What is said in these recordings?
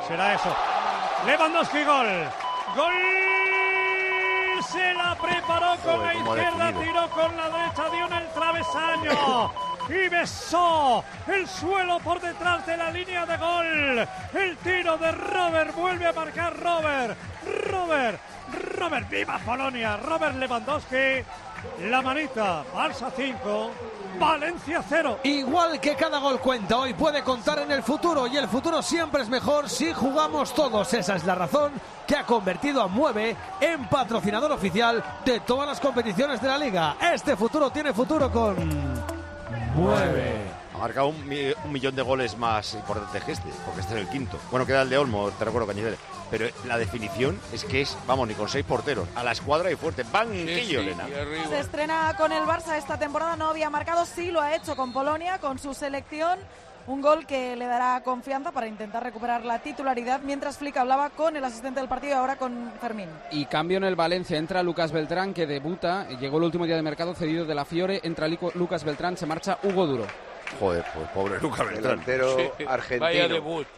será eso. Lewandowski, gol. ¡Gol! Se la preparó con la izquierda, tiró con la derecha, dio en el travesaño y besó el suelo por detrás de la línea de gol. El tiro de Robert, vuelve a marcar Robert, viva Polonia, Robert Lewandowski. La manita, Barça 5, Valencia 0. Igual que cada gol cuenta, hoy puede contar en el futuro, y el futuro siempre es mejor si jugamos todos. Esa es la razón que ha convertido a Mueve en patrocinador oficial de todas las competiciones de la Liga. Este futuro tiene futuro con Mueve. Ha marcado un millón de goles más importantes que este, porque este es el quinto. Bueno, queda el de Olmo, te recuerdo, Cañizares. Pero la definición es que es, vamos, ni con 6 porteros. A la escuadra y fuerte. Banquillo, Elena. Se estrena con el Barça esta temporada, no había marcado, sí lo ha hecho con Polonia, con su selección. Un gol que le dará confianza para intentar recuperar la titularidad, mientras Flick hablaba con el asistente del partido y ahora con Fermín. Y cambio en el Valencia, entra Lucas Beltrán, que debuta, llegó el último día de mercado cedido de la Fiore, entra Lucas Beltrán, se marcha Hugo Duro. Joder, pues pobre Lucas Beltrán. Delantero argentino. Vaya debut.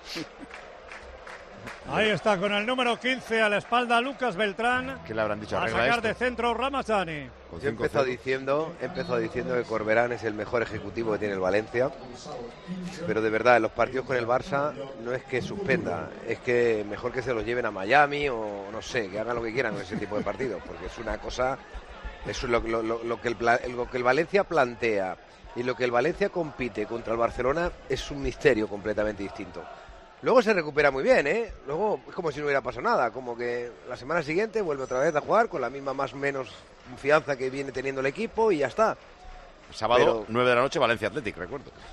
Ahí está, con el número 15 a la espalda, Lucas Beltrán. ¿Qué le habrán dicho? A sacar de centro Ramazani. Yo he empezado diciendo que Corberán es el mejor ejecutivo que tiene el Valencia, pero de verdad, en los partidos con el Barça no es que suspenda, es que mejor que se los lleven a Miami o no sé, que hagan lo que quieran con ese tipo de partidos, porque es una cosa, eso es lo que el Valencia plantea y lo que el Valencia compite contra el Barcelona es un misterio completamente distinto. Luego se recupera muy bien, ¿eh? Luego es como si no hubiera pasado nada, como que la semana siguiente vuelve otra vez a jugar con la misma más o menos confianza que viene teniendo el equipo y ya está. Sábado, 9 de la noche, Valencia Athletic, recuerdo.